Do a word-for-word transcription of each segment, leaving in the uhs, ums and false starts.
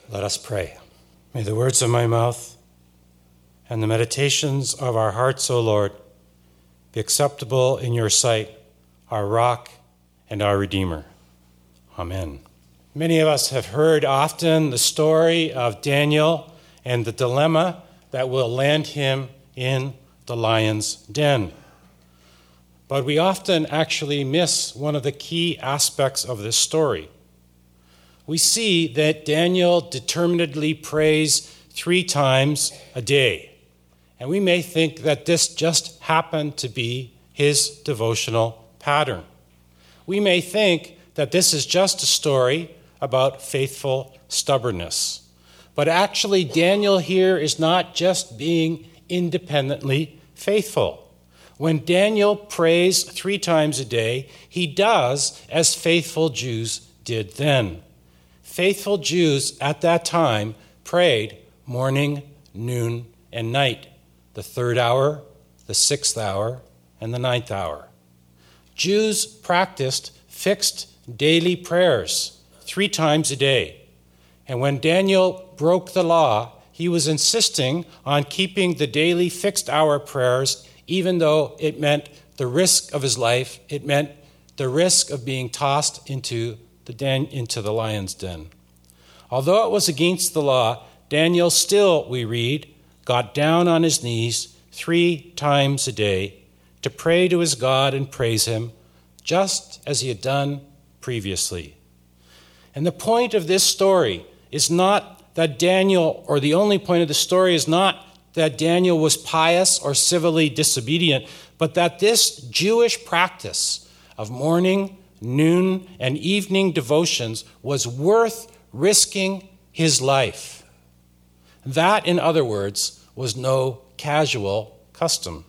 Let us pray. May the words of my mouth and the meditations of our hearts, O Lord, be acceptable in your sight, our rock and our Redeemer. Amen. Many of us have heard often the story of Daniel and the dilemma that will land him in the lion's den. But we often actually miss one of the key aspects of this story. We see that Daniel determinedly prays three times a day. And we may think that this just happened to be his devotional pattern. We may think that this is just a story about faithful stubbornness. But actually, Daniel here is not just being independently faithful. When Daniel prays three times a day, he does as faithful Jews did then. Faithful Jews at that time prayed morning, noon, and night, the third hour, the sixth hour, and the ninth hour. Jews practiced fixed daily prayers three times a day. And when Daniel broke the law, he was insisting on keeping the daily fixed hour prayers, even though it meant the risk of his life. It meant the risk of being tossed into the den, into the lion's den. Although it was against the law, Daniel still, we read, got down on his knees three times a day to pray to his God and praise him, just as he had done previously. And the point of this story is not that Daniel, or the only point of the story is not that Daniel was pious or civilly disobedient, but that this Jewish practice of morning, noon, and evening devotions was worth risking his life. That, in other words, was no casual custom.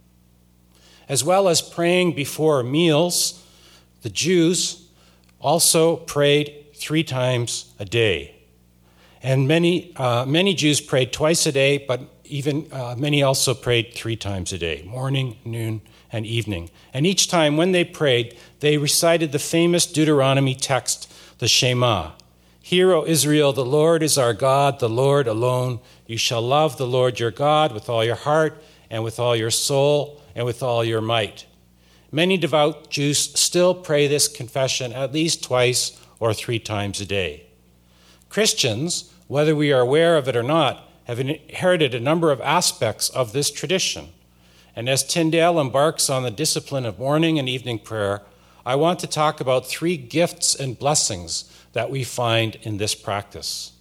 As well as praying before meals, the Jews also prayed three times a day. And many uh, many Jews prayed twice a day, but even uh, many also prayed three times a day, morning, noon, and evening. And each time when they prayed, they recited the famous Deuteronomy text, the Shema. Hear, O Israel, the Lord is our God, the Lord alone. You shall love the Lord your God with all your heart and with all your soul and with all your might. Many devout Jews still pray this confession at least twice or three times a day. Christians, whether we are aware of it or not, have inherited a number of aspects of this tradition. And as Tyndale embarks on the discipline of morning and evening prayer, I want to talk about three gifts and blessings that we find in this practice.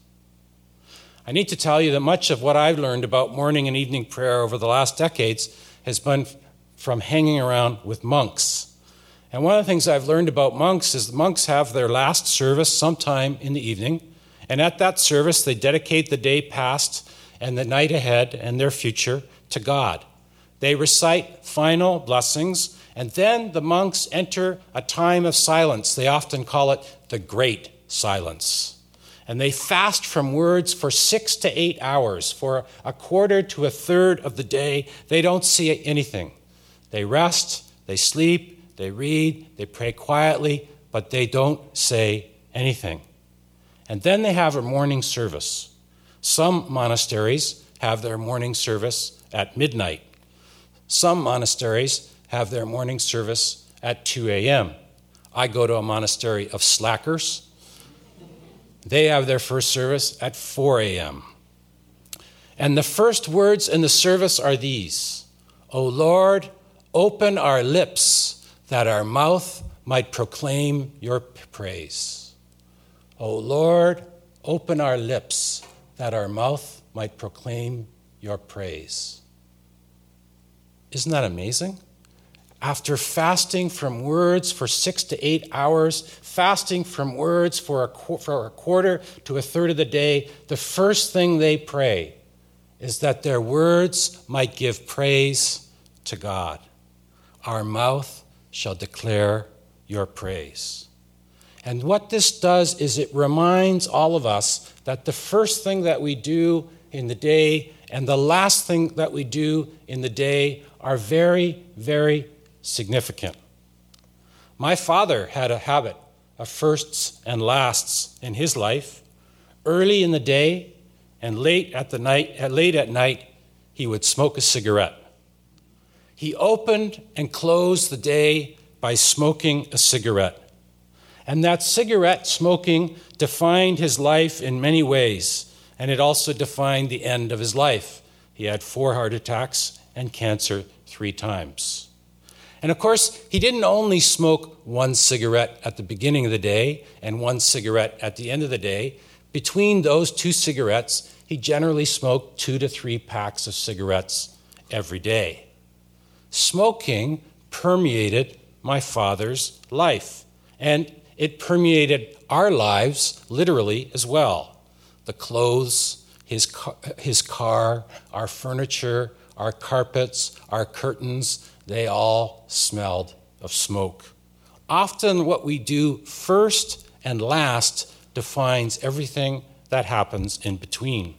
I need to tell you that much of what I've learned about morning and evening prayer over the last decades has been from hanging around with monks. And one of the things I've learned about monks is the monks have their last service sometime in the evening, and at that service they dedicate the day past and the night ahead and their future to God. They recite final blessings, and then the monks enter a time of silence. They often call it the Great Silence. And they fast from words for six to eight hours. For a quarter to a third of the day, they don't see anything. They rest, they sleep, they read, they pray quietly, but they don't say anything. And then they have a morning service. Some monasteries have their morning service at midnight. Some monasteries have their morning service at two a.m. I go to a monastery of slackers. They have their first service at four a.m. And the first words in the service are these: O Lord, open our lips that our mouth might proclaim your praise. O Lord, open our lips that our mouth might proclaim your praise. Isn't that amazing? After fasting from words for six to eight hours, fasting from words for a, for a quarter to a third of the day, the first thing they pray is that their words might give praise to God. Our mouth shall declare your praise. And what this does is it reminds all of us that the first thing that we do in the day and the last thing that we do in the day are very, very significant. My father had a habit of firsts and lasts in his life. Early in the day and late at the night, late at night, he would smoke a cigarette. He opened and closed the day by smoking a cigarette. And that cigarette smoking defined his life in many ways, and it also defined the end of his life. He had four heart attacks and cancer three times. And of course, he didn't only smoke one cigarette at the beginning of the day and one cigarette at the end of the day. Between those two cigarettes, he generally smoked two to three packs of cigarettes every day. Smoking permeated my father's life, and it permeated our lives literally as well. The clothes, his car, his car, our furniture, our carpets, our curtains, they all smelled of smoke. Often what we do first and last defines everything that happens in between.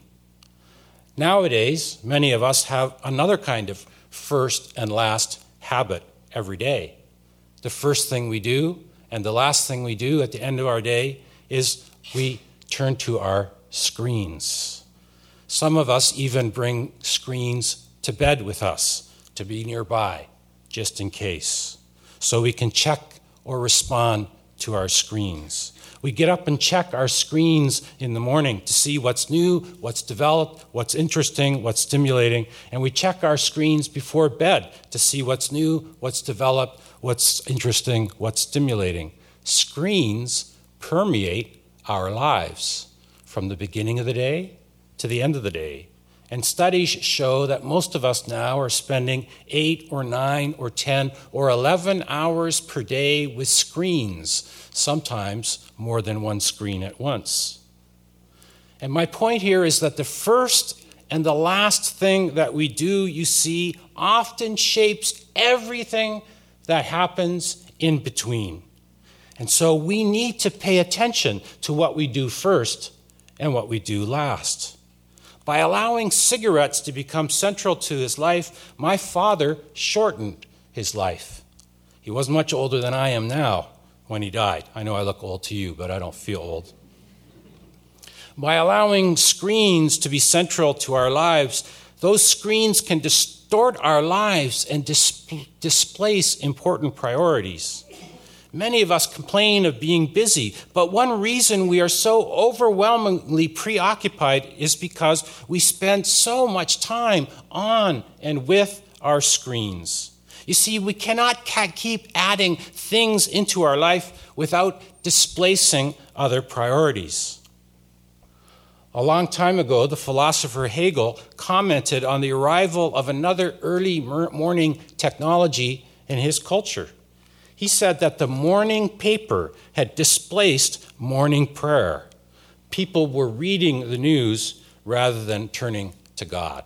Nowadays, many of us have another kind of first and last habit every day. The first thing we do and the last thing we do at the end of our day is we turn to our screens. Some of us even bring screens to bed with us to be nearby, just in case, so we can check or respond to our screens. We get up and check our screens in the morning to see what's new, what's developed, what's interesting, what's stimulating, and we check our screens before bed to see what's new, what's developed, what's interesting, what's stimulating. Screens permeate our lives from the beginning of the day to the end of the day. And studies show that most of us now are spending eight or nine or ten or eleven hours per day with screens, sometimes more than one screen at once. And my point here is that the first and the last thing that we do, you see, often shapes everything that happens in between. And so we need to pay attention to what we do first and what we do last. By allowing cigarettes to become central to his life, my father shortened his life. He wasn't much older than I am now when he died. I know I look old to you, but I don't feel old. By allowing screens to be central to our lives, those screens can distort our lives and dis- displace important priorities. Many of us complain of being busy, but one reason we are so overwhelmingly preoccupied is because we spend so much time on and with our screens. You see, we cannot keep adding things into our life without displacing other priorities. A long time ago, the philosopher Hegel commented on the arrival of another early morning technology in his culture. He said that the morning paper had displaced morning prayer. People were reading the news rather than turning to God.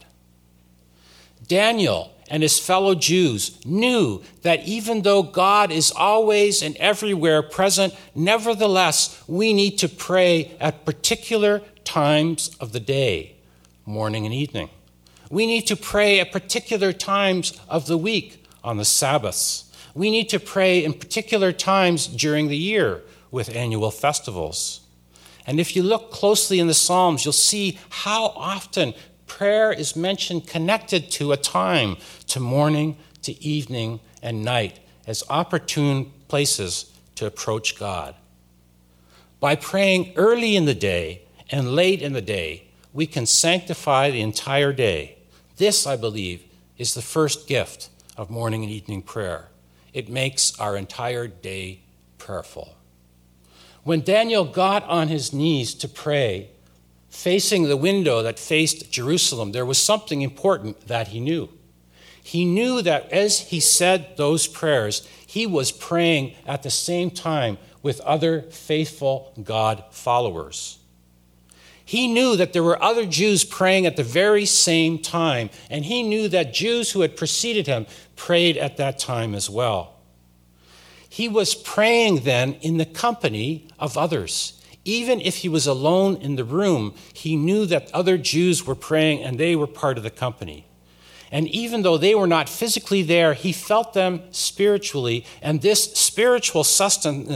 Daniel and his fellow Jews knew that even though God is always and everywhere present, nevertheless, we need to pray at particular times of the day, morning and evening. We need to pray at particular times of the week on the Sabbaths. We need to pray in particular times during the year with annual festivals. And if you look closely in the Psalms, you'll see how often prayer is mentioned connected to a time, to morning, to evening, and night, as opportune places to approach God. By praying early in the day and late in the day, we can sanctify the entire day. This, I believe, is the first gift of morning and evening prayer. It makes our entire day prayerful. When Daniel got on his knees to pray, facing the window that faced Jerusalem, there was something important that he knew. He knew that as he said those prayers, he was praying at the same time with other faithful God followers. He knew that there were other Jews praying at the very same time, and he knew that Jews who had preceded him prayed at that time as well. He was praying then in the company of others. Even if he was alone in the room, he knew that other Jews were praying and they were part of the company. And even though they were not physically there, he felt them spiritually, and this spiritual sustenance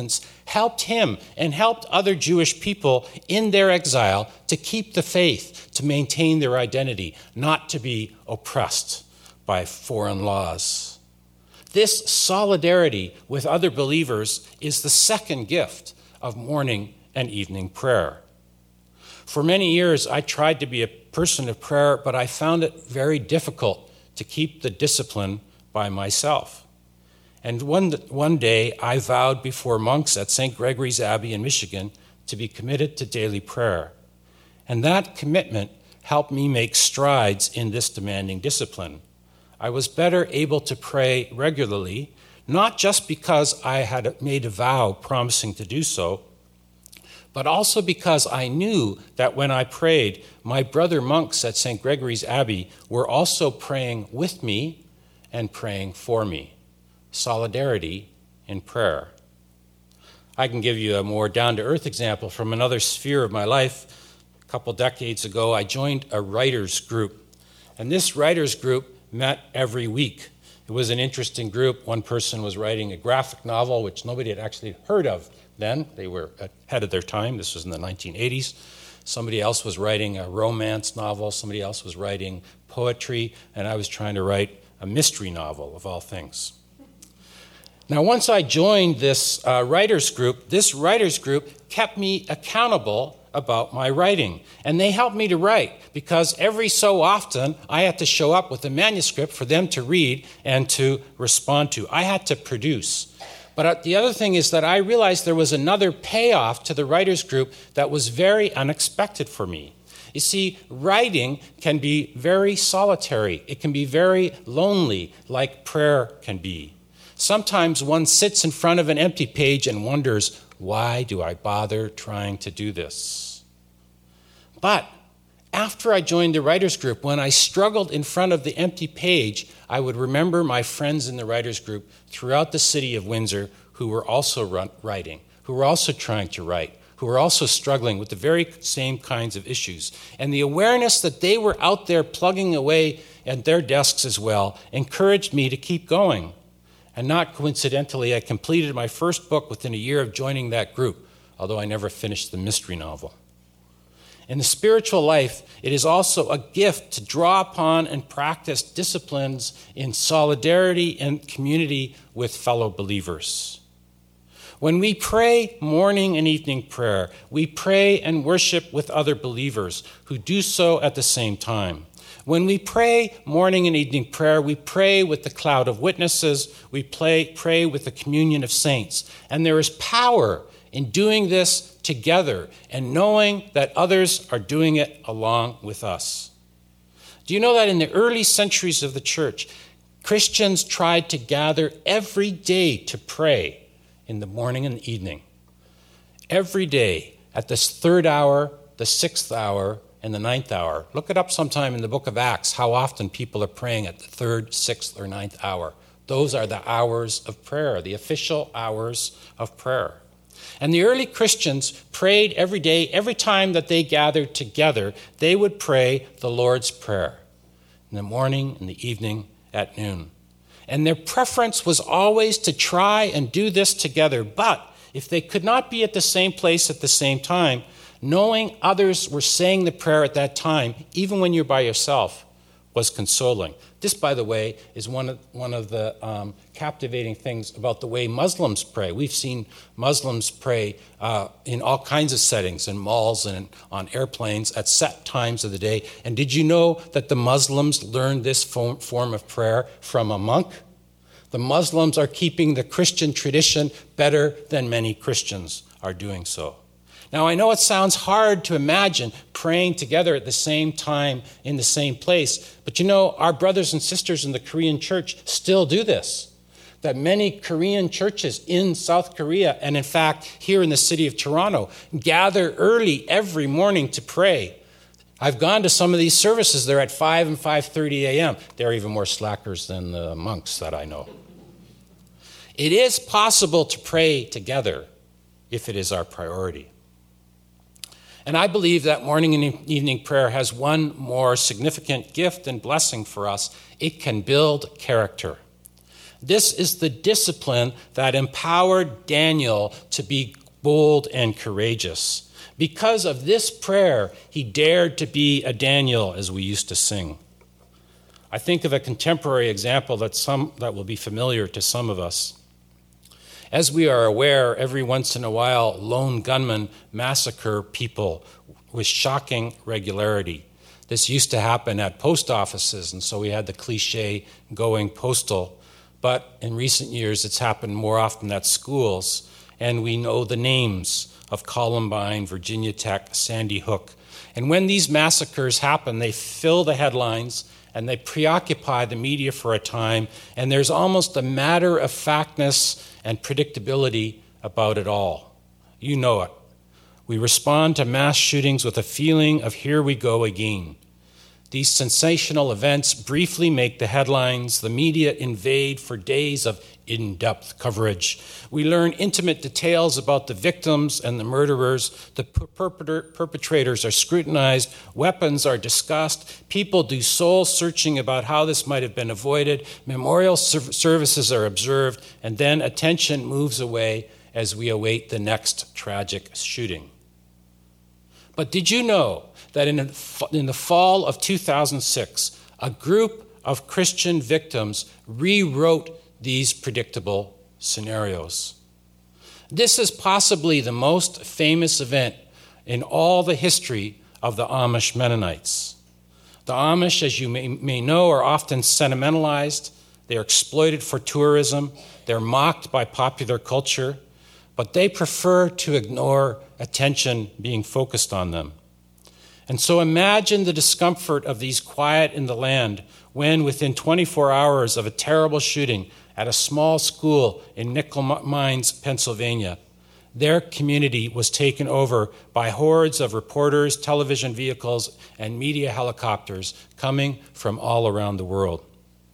helped him and helped other Jewish people in their exile to keep the faith, to maintain their identity, not to be oppressed by foreign laws. This solidarity with other believers is the second gift of morning and evening prayer. For many years, I tried to be a person of prayer, but I found it very difficult to keep the discipline by myself. And one, one day, I vowed before monks at Saint Gregory's Abbey in Michigan to be committed to daily prayer. And that commitment helped me make strides in this demanding discipline. I was better able to pray regularly, not just because I had made a vow promising to do so, but also because I knew that when I prayed, my brother monks at Saint Gregory's Abbey were also praying with me and praying for me. Solidarity in prayer. I can give you a more down-to-earth example from another sphere of my life. A couple decades ago, I joined a writers group, and this writers group met every week. It was an interesting group. One person was writing a graphic novel, which nobody had actually heard of then. They were ahead of their time. This was in the nineteen eighties. Somebody else was writing a romance novel. Somebody else was writing poetry. And I was trying to write a mystery novel, of all things. Now, once I joined this uh, writers group, this writers group kept me accountable about my writing. And they helped me to write because every so often I had to show up with a manuscript for them to read and to respond to. I had to produce. But the other thing is that I realized there was another payoff to the writers group that was very unexpected for me. You see, writing can be very solitary. It can be very lonely, like prayer can be. Sometimes one sits in front of an empty page and wonders, why do I bother trying to do this? But after I joined the writers group, when I struggled in front of the empty page, I would remember my friends in the writers group throughout the city of Windsor who were also run- writing, who were also trying to write, who were also struggling with the very same kinds of issues. And the awareness that they were out there plugging away at their desks as well encouraged me to keep going. And not coincidentally, I completed my first book within a year of joining that group, although I never finished the mystery novel. In the spiritual life, it is also a gift to draw upon and practice disciplines in solidarity and community with fellow believers. When we pray morning and evening prayer, we pray and worship with other believers who do so at the same time. When we pray morning and evening prayer, we pray with the cloud of witnesses, we pray, pray with the communion of saints. And there is power in doing this together and knowing that others are doing it along with us. Do you know that in the early centuries of the church, Christians tried to gather every day to pray in the morning and the evening? Every day at the third hour, the sixth hour, and the ninth hour. Look it up sometime in the book of Acts, how often people are praying at the third, sixth, or ninth hour. Those are the hours of prayer, the official hours of prayer. And the early Christians prayed every day. Every time that they gathered together, they would pray the Lord's Prayer in the morning, in the evening, at noon. And their preference was always to try and do this together. But if they could not be at the same place at the same time, knowing others were saying the prayer at that time, even when you're by yourself, was consoling. This, by the way, is one of, one of the um, captivating things about the way Muslims pray. We've seen Muslims pray uh, in all kinds of settings, in malls and on airplanes at set times of the day. And did you know that the Muslims learned this form, form of prayer from a monk? The Muslims are keeping the Christian tradition better than many Christians are doing so. Now, I know it sounds hard to imagine praying together at the same time in the same place, but you know, our brothers and sisters in the Korean church still do this. That many Korean churches in South Korea, and in fact, here in the city of Toronto, gather early every morning to pray. I've gone to some of these services. They're at five and five thirty a.m. They're even more slackers than the monks that I know. It is possible to pray together if it is our priority. And I believe that morning and evening prayer has one more significant gift and blessing for us. It can build character. This is the discipline that empowered Daniel to be bold and courageous. Because of this prayer, he dared to be a Daniel, as we used to sing. I think of a contemporary example that some that will be familiar to some of us. As we are aware, every once in a while, lone gunmen massacre people with shocking regularity. This used to happen at post offices, and so we had the cliche going postal. But in recent years, it's happened more often at schools, and we know the names of Columbine, Virginia Tech, Sandy Hook. And when these massacres happen, they fill the headlines and they preoccupy the media for a time, and there's almost a matter-of-factness and predictability about it all. You know it. We respond to mass shootings with a feeling of here we go again. These sensational events briefly make the headlines. The media invade for days of in-depth coverage. We learn intimate details about the victims and the murderers. The perpetrators are scrutinized. Weapons are discussed. People do soul-searching about how this might have been avoided. Memorial services are observed, and then attention moves away as we await the next tragic shooting. But did you know that in the fall of two thousand six, a group of Christian victims rewrote these predictable scenarios? This is possibly the most famous event in all the history of the Amish Mennonites. The Amish, as you may, may know, are often sentimentalized. They are exploited for tourism. They're mocked by popular culture, but they prefer to ignore attention being focused on them. And so imagine the discomfort of these quiet in the land when, within twenty-four hours of a terrible shooting at a small school in Nickel Mines, Pennsylvania, their community was taken over by hordes of reporters, television vehicles, and media helicopters coming from all around the world.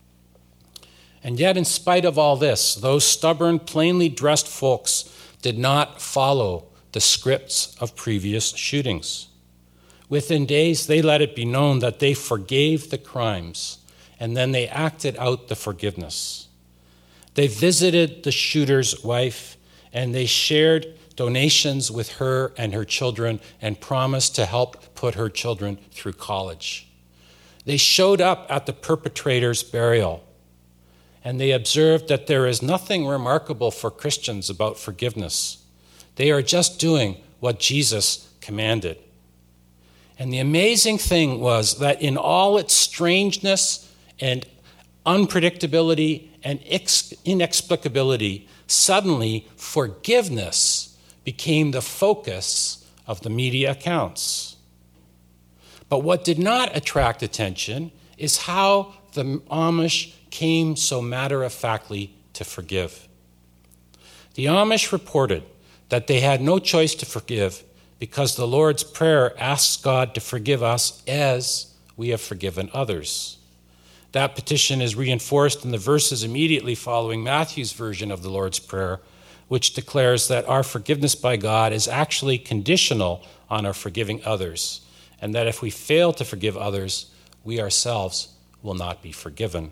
And yet, in spite of all this, those stubborn, plainly dressed folks did not follow the scripts of previous shootings. Within days, they let it be known that they forgave the crimes, and then they acted out the forgiveness. They visited the shooter's wife, and they shared donations with her and her children and promised to help put her children through college. They showed up at the perpetrator's burial, and they observed that there is nothing remarkable for Christians about forgiveness. They are just doing what Jesus commanded. And the amazing thing was that in all its strangeness and unpredictability and inexplicability, suddenly forgiveness became the focus of the media accounts. But what did not attract attention is how the Amish came so matter-of-factly to forgive. The Amish reported that they had no choice to forgive because the Lord's Prayer asks God to forgive us as we have forgiven others. That petition is reinforced in the verses immediately following Matthew's version of the Lord's Prayer, which declares that our forgiveness by God is actually conditional on our forgiving others, and that if we fail to forgive others, we ourselves will not be forgiven.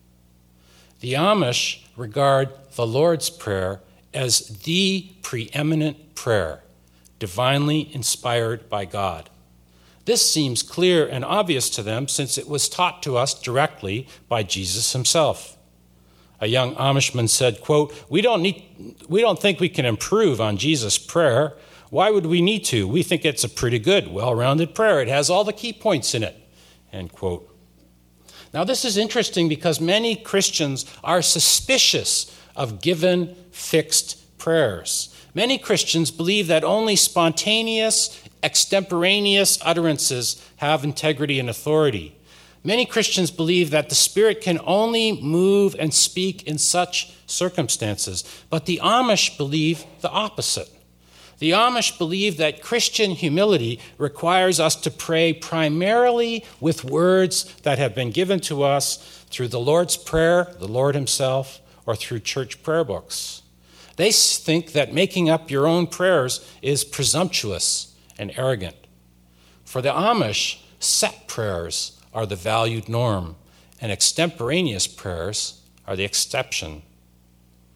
The Amish regard the Lord's Prayer as the preeminent prayer, divinely inspired by God. This seems clear and obvious to them since it was taught to us directly by Jesus himself. A young Amishman said, quote, we don't need, we don't think we can improve on Jesus' prayer. Why would we need to? We think it's a pretty good, well-rounded prayer. It has all the key points in it, end quote. Now, this is interesting because many Christians are suspicious of given, fixed prayers. Many Christians believe that only spontaneous, extemporaneous utterances have integrity and authority. Many Christians believe that the Spirit can only move and speak in such circumstances, but the Amish believe the opposite. The Amish believe that Christian humility requires us to pray primarily with words that have been given to us through the Lord's Prayer, the Lord himself, or through church prayer books. They think that making up your own prayers is presumptuous and arrogant. For the Amish, set prayers are the valued norm, and extemporaneous prayers are the exception.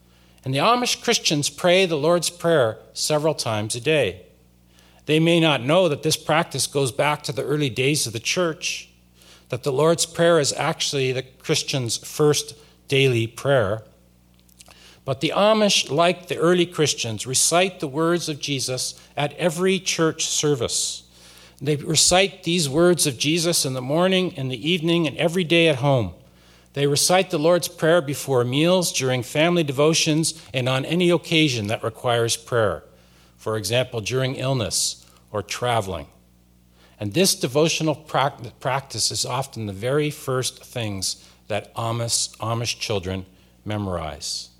And the Amish Christians pray the Lord's Prayer several times a day. They may not know that this practice goes back to the early days of the church, that the Lord's Prayer is actually the Christian's first daily prayer. But the Amish, like the early Christians, recite the words of Jesus at every church service. They recite these words of Jesus in the morning, in the evening, and every day at home. They recite the Lord's Prayer before meals, during family devotions, and on any occasion that requires prayer. For example, during illness or traveling. And this devotional practice is often the very first things that Amish, Amish children memorize.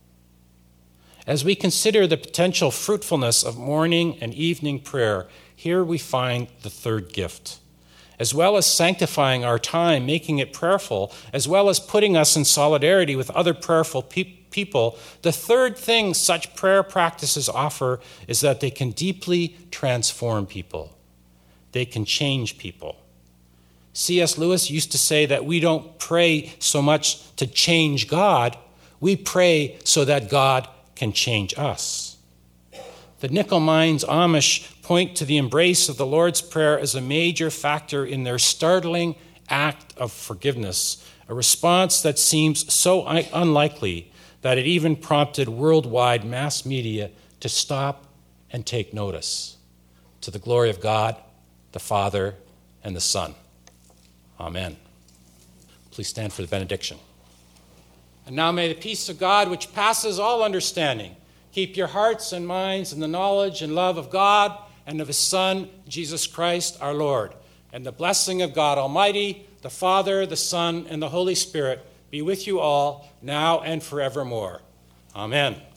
As we consider the potential fruitfulness of morning and evening prayer, here we find the third gift. As well as sanctifying our time, making it prayerful, as well as putting us in solidarity with other prayerful pe- people, the third thing such prayer practices offer is that they can deeply transform people. They can change people. C S Lewis used to say that we don't pray so much to change God, we pray so that God can change us. The Nickel Mines Amish point to the embrace of the Lord's Prayer as a major factor in their startling act of forgiveness, a response that seems so unlikely that it even prompted worldwide mass media to stop and take notice. To the glory of God, the Father, and the Son. Amen. Please stand for the benediction. And now may the peace of God, which passes all understanding, keep your hearts and minds in the knowledge and love of God and of his Son, Jesus Christ, our Lord. And the blessing of God Almighty, the Father, the Son, and the Holy Spirit be with you all, now and forevermore. Amen.